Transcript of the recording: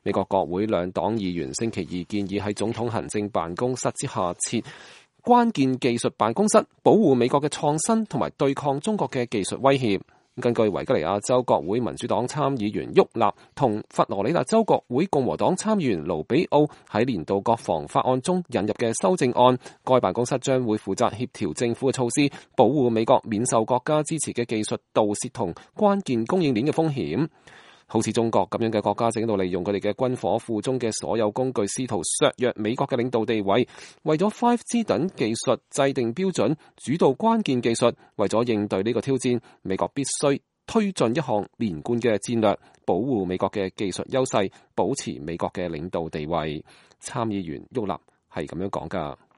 美國國會兩黨議員星期二建議喺總統行政辦公室之下設關鍵技術辦公室，保護美國嘅創新同埋對抗中國嘅技術威脅。根據維吉尼亞州國會民主黨參議員沃納同佛羅里達州國會共和黨參議員盧比奧喺年度國防法案中引入嘅修正案，該辦公室將會負責協調政府嘅措施，保護美國免受國家支持嘅技術盜竊同關鍵供應鏈嘅風險。好似中國咁樣嘅國家，正喺度利用佢哋嘅軍火庫中嘅所有工具，試圖削弱美國嘅領導地位。為咗 5G 等技術制定標準，主導關鍵技術，為咗應對呢個挑戰，美國必須推進一項連貫嘅戰略，保護美國嘅技術優勢，保持美國嘅領導地位。參議員沃納係咁樣講㗎。